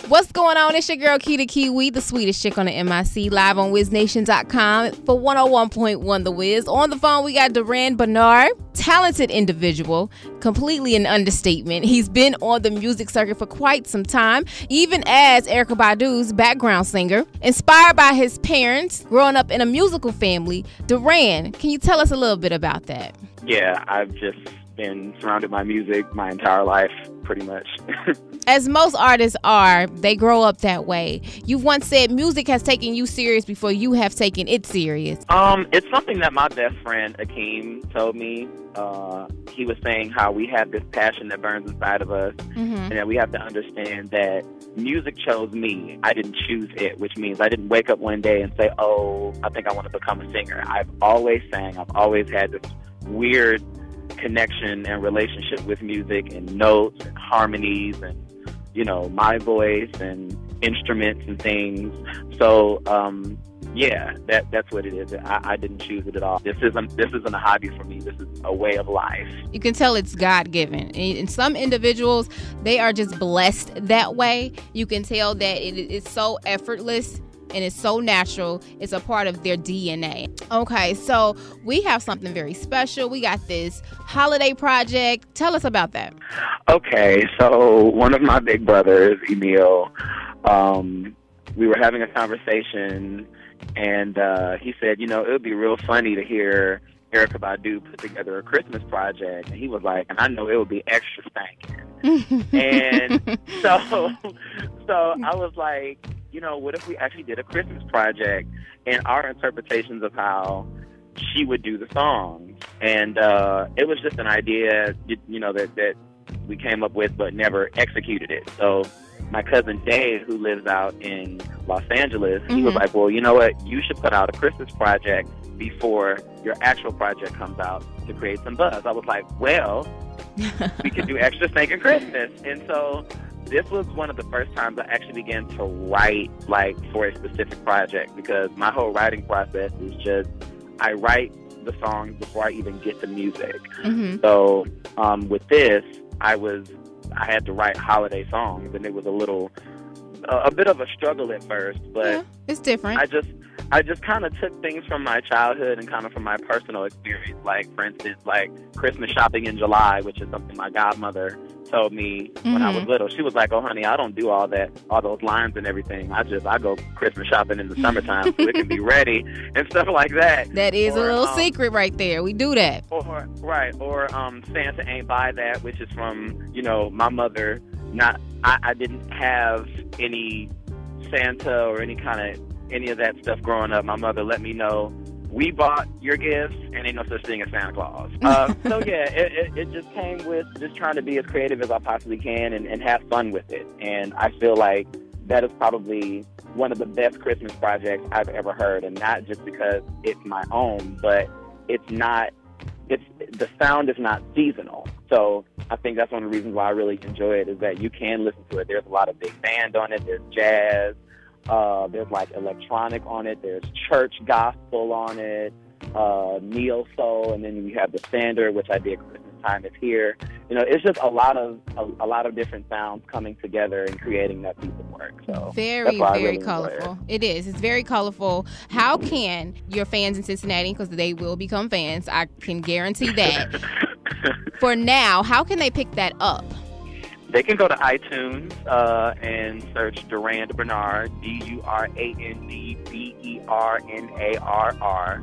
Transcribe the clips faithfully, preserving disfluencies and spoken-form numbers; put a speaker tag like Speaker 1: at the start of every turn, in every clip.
Speaker 1: What's going on? It's your girl, Keita Kiwi, the sweetest chick on the M I C, live on Wiz Nation dot com for one oh one point one The Wiz. On the phone, we got Durand Bernarr, talented individual, completely an understatement. He's been on the music circuit for quite some time, even as Erykah Badu's background singer. Inspired by his parents, growing up in a musical family, Durand, can you tell us a little bit about that?
Speaker 2: Yeah, I've just been surrounded by music my entire life, pretty much.
Speaker 1: As most artists are, they grow up that way. You've once said music has taken you serious before you have taken it serious.
Speaker 2: Um, it's something that my best friend, Akeem, told me. Uh, he was saying how we have this passion that burns inside of us, mm-hmm. and that we have to understand that music chose me. I didn't choose it, which means I didn't wake up one day and say, oh, I think I want to become a singer. I've always sang. I've always had this weird connection and relationship with music and notes and harmonies and, you know, my voice and instruments and things. So, um, yeah, that that's what it is. I, I didn't choose it at all. This isn't this isn't a hobby for me. This is a way of life. You
Speaker 1: can tell it's God-given. And some individuals, they are just blessed that way. You can tell that it is so effortless and it's so natural. It's a part of their D N A. Okay, so we have something very special. We got this holiday project. Tell us about that.
Speaker 2: Okay, so one of my big brothers, Emil, um, we were having a conversation, and uh, he said, you know, it would be real funny to hear Erykah Badu put together a Christmas project. And he was like, and I know it would be extra stankin'. And so, so I was like, you know, what if we actually did a Christmas project and our interpretations of how she would do the songs? And uh, it was just an idea, you know, that, that we came up with but never executed it. So my cousin Dave, who lives out in Los Angeles, mm-hmm. he was like, well, you know what? You should put out a Christmas project before your actual project comes out to create some buzz. I was like, well, we could do Extra Stankin' Christmas. And so this was one of the first times I actually began to write, like, for a specific project, because my whole writing process is just, I write the songs before I even get to music. Mm-hmm. So um, with this, I was, I had to write holiday songs, and it was a little, uh, a bit of a struggle at first, but
Speaker 1: yeah, it's different.
Speaker 2: I just, I just kind of took things from my childhood and kind of from my personal experience. Like, for instance, like Christmas shopping in July, which is something my godmother told me mm-hmm. when I was little. She was like, oh, honey, I don't do all that, all those lines and everything. I just, I go Christmas shopping in the summertime so it can be ready and stuff like that.
Speaker 1: That is or, a little
Speaker 2: um,
Speaker 1: secret right there. We do that.
Speaker 2: Or, right. Or um, Santa Ain't Buy That, which is from, you know, my mother. Not, I, I didn't have any Santa or any kind of, any of that stuff growing up. My mother let me know, we bought your gifts, and ain't no such thing as Santa Claus. Uh, so, yeah, it, it, it just came with just trying to be as creative as I possibly can and, and have fun with it. And I feel like that is probably one of the best Christmas projects I've ever heard, and not just because it's my own, but it's not, it's the sound is not seasonal. So I think that's one of the reasons why I really enjoy it, is that you can listen to it. There's a lot of big band on it. There's jazz. Uh, there's like electronic on it. There's church gospel on it, uh, neo soul, and then we have the standard, which I did Christmas Time Is Here. You know, it's just a lot of a, a lot of different sounds coming together and creating that piece of work. So
Speaker 1: very, very really colorful. It. it is. It's very colorful. How can your fans in Cincinnati, because they will become fans, I can guarantee that. For now, how can they pick that up?
Speaker 2: They can go to iTunes uh, and search Durand Bernarr, D U R A N D B E R N A R R,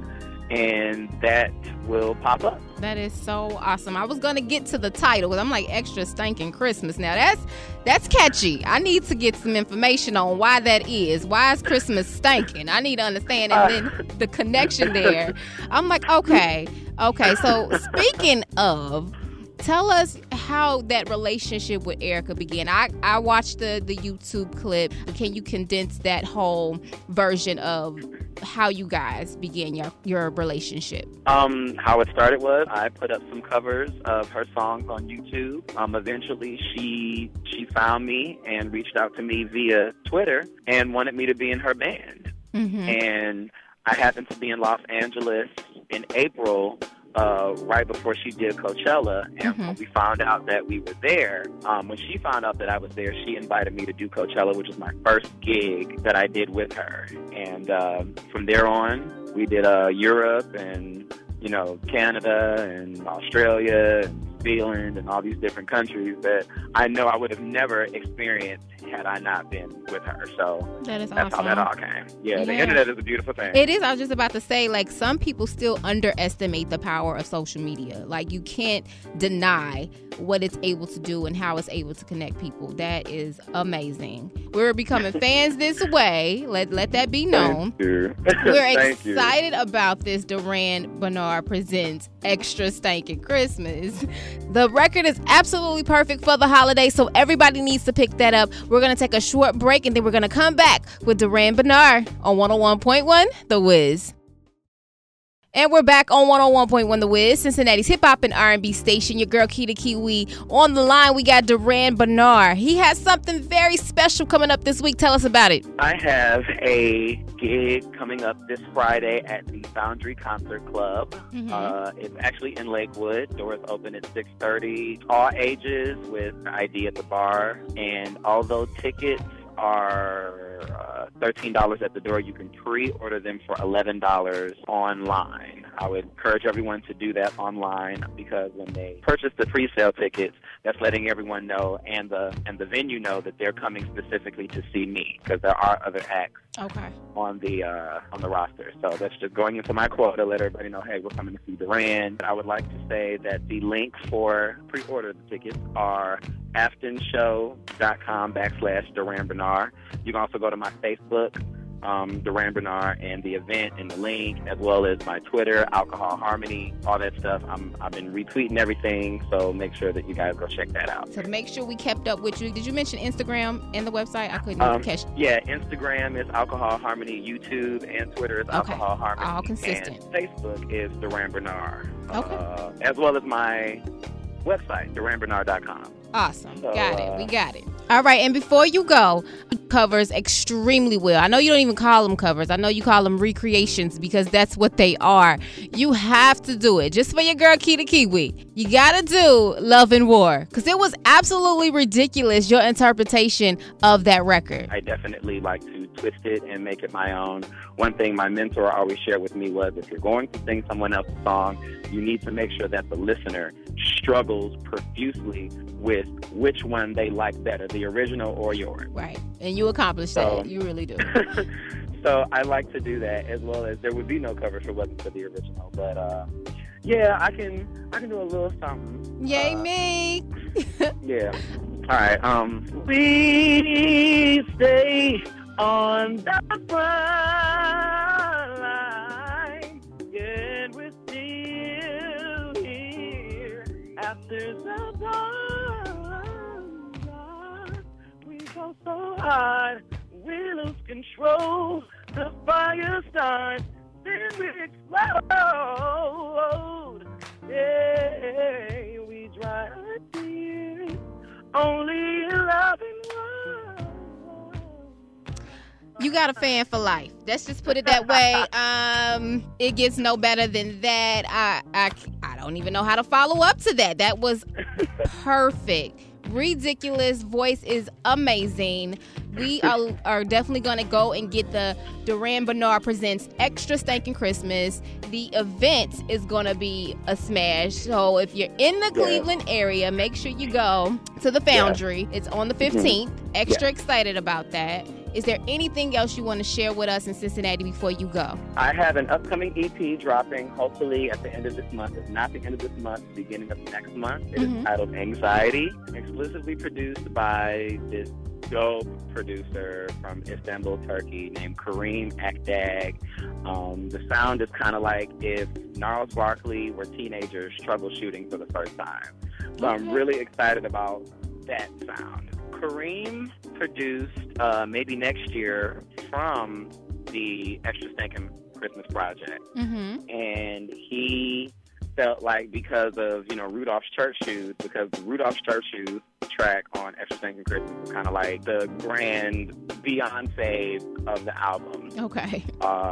Speaker 2: and that will pop up.
Speaker 1: That is so awesome. I was going to get to the title, because I'm like, Extra Stankin' Christmas. Now, that's that's catchy. I need to get some information on why that is. Why is Christmas stankin'? I need to understand, and then the connection there. I'm like, okay, okay. So speaking of, tell us how that relationship with Erykah began. I, I watched the, the YouTube clip. Can you condense that whole version of how you guys began your, your relationship?
Speaker 2: Um, how it started was I put up some covers of her songs on YouTube. Um, eventually, she she found me and reached out to me via Twitter and wanted me to be in her band. Mm-hmm. And I happened to be in Los Angeles in April uh, right before she did Coachella. And
Speaker 1: Mhm.
Speaker 2: when we found out that we were there, um, when she found out that I was there, she invited me to do Coachella, which was my first gig that I did with her. And um, from there on, we did uh, Europe and, you know, Canada and Australia and New Zealand and all these different countries that I know I would have never experienced had I not been with her. So
Speaker 1: That is
Speaker 2: that's
Speaker 1: awesome.
Speaker 2: how that all came. Yeah, the
Speaker 1: Yeah.
Speaker 2: internet is a beautiful thing.
Speaker 1: It is. I was just about to say, like, some people still underestimate the power of social media. Like, you can't deny what it's able to do and how it's able to connect people. That is amazing. We're becoming fans this way. Let let that be known.
Speaker 2: Thank you.
Speaker 1: We're
Speaker 2: Thank you.
Speaker 1: excited about this Duran Bernard Presents Extra Stankin' Christmas. The record is absolutely perfect for the holidays, so everybody needs to pick that up. We're going to take a short break, and then we're going to come back with Duran Bernard on one oh one point one The Wiz. And we're back on one oh one point one The Wiz, Cincinnati's hip-hop and R and B station. Your girl, Keita Kiwi. On the line, we got Duran Bernard. He has something very special coming up this week. Tell us about it.
Speaker 2: I have a gig coming up this Friday at the Foundry Concert Club.
Speaker 1: Mhm.
Speaker 2: Uh, it's actually in Lakewood. Doors open at six thirty. All ages with I D at the bar. And although tickets are uh, thirteen dollars at the door, you can pre-order them for eleven dollars online. I would encourage everyone to do that online because when they purchase the pre-sale tickets, that's letting everyone know and the and the venue know that they're coming specifically to see me because there are other acts
Speaker 1: Okay.
Speaker 2: on the uh, on the roster. So that's just going into my quota, let everybody know, hey, we're coming to see Duran. I would like to say that the link for pre-order the tickets are aftonshow.com backslash Duran Bernard. You can also go to my Facebook, um, Duran Bernard, and the event and the link, as well as my Twitter, Alcohol Harmony, all that stuff. I'm, I've been retweeting everything, so make sure that you guys go check that out.
Speaker 1: To make sure we kept up with you, did you mention Instagram and the website? I couldn't
Speaker 2: Um,
Speaker 1: even catch.
Speaker 2: yeah, Instagram is Alcohol Harmony, YouTube and Twitter is Alcohol Harmony.
Speaker 1: All consistent.
Speaker 2: And Facebook is Duran Bernard.
Speaker 1: Okay.
Speaker 2: Uh, as well as my website, duran bernard dot com.
Speaker 1: Awesome.
Speaker 2: So,
Speaker 1: got it.
Speaker 2: uh,
Speaker 1: We got it. All right. And before you go, covers extremely well. I know you don't even call them covers. I know you call them recreations because that's what they are. You have to do it. Just for your girl, Keita Kiwi. You got to do Love and War because it was absolutely ridiculous, your interpretation of that record.
Speaker 2: I definitely like to twist it and make it my own. One thing my mentor always shared with me was if you're going to sing someone else's song, you need to make sure that the listener struggles profusely with which one they like better, the original or yours.
Speaker 1: Right. And you accomplished
Speaker 2: So-
Speaker 1: that. You really do.
Speaker 2: So I like to do that, as well as there would be no cover if it wasn't for the original. But uh, yeah, I can I can do a little something.
Speaker 1: Yay,
Speaker 2: Uh,
Speaker 1: me.
Speaker 2: Yeah. All right. Um, we stay on the front line, and we're still here after the dawn. We go so hard, we lose control. The fire starts, then we explode. Yeah, we dry our tears. Only love and war.
Speaker 1: You got a fan for life. Let's just put it that way. Um, it gets no better than that. I, I, I don't even know how to follow up to that. That was perfect. Ridiculous. Voice is amazing. We are, are definitely going to go and get the Duran Bernard Presents Extra Stankin' Christmas. The event is going to be a smash. So if you're in the
Speaker 2: Yeah.
Speaker 1: Cleveland area, make sure you go to the Foundry. It's on the fifteenth. Extra excited about that. Is there anything else you want to share with us in Cincinnati before you go?
Speaker 2: I have an upcoming E P dropping hopefully at the end of this month. If not the end of this month, beginning of next month. It
Speaker 1: Mhm.
Speaker 2: is titled Anxiety, exclusively produced by this dope producer from Istanbul, Turkey, named Kareem Akdag. Um, the sound is kind of like if Gnarls Barkley were teenagers troubleshooting for the first time. So I'm
Speaker 1: Okay.
Speaker 2: really excited about that sound. Kareem produced uh, maybe next year from the Extra Stankin' Christmas project.
Speaker 1: Mm-hmm.
Speaker 2: And he felt like because of, you know, Rudolph's Church Shoes, because the Rudolph's Church Shoes track on Extra Stankin' Christmas was kind of like the grand Beyonce of the album.
Speaker 1: Okay.
Speaker 2: Uh,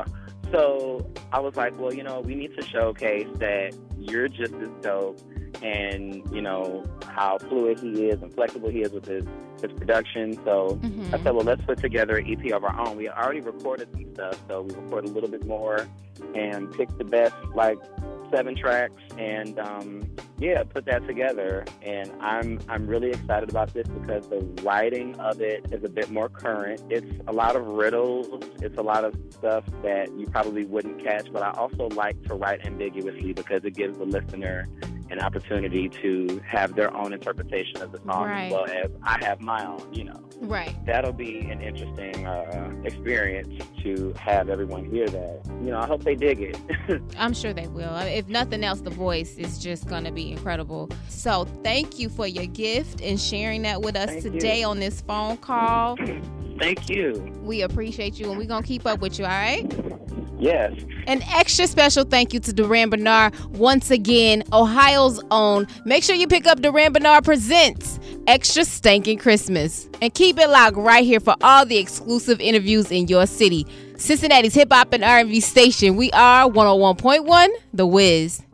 Speaker 2: So I was like, well, you know, we need to showcase that you're just as dope, and, you know, how fluid he is and flexible he is with his, his production. So mm-hmm. I said, well, let's put together an E P of our own. We already recorded some stuff, so we recorded a little bit more and picked the best, like, seven tracks, and um, yeah, put that together. And I'm I'm really excited about this because the writing of it is a bit more current. It's a lot of riddles. It's a lot of stuff that you probably wouldn't catch, but I also like to write ambiguously because it gives the listener an opportunity to have their own interpretation of the song, right, as well as I have my own, you know.
Speaker 1: Right.
Speaker 2: That'll be an interesting uh, experience to have everyone hear that. You know, I hope they dig it.
Speaker 1: I'm sure they will. If nothing else, the voice is just going to be incredible. So thank you for your gift and sharing that with us thank today you. on this phone call.
Speaker 2: Thank you.
Speaker 1: We appreciate you, and we're going to keep up with you, all right?
Speaker 2: Yes.
Speaker 1: An extra special thank you to Duran Bernard once again, Ohio's own. Make sure you pick up Duran Bernard Presents Extra Stankin' Christmas. And keep it locked right here for all the exclusive interviews in your city. Cincinnati's hip hop and R and B station. We are one oh one point one The Wiz.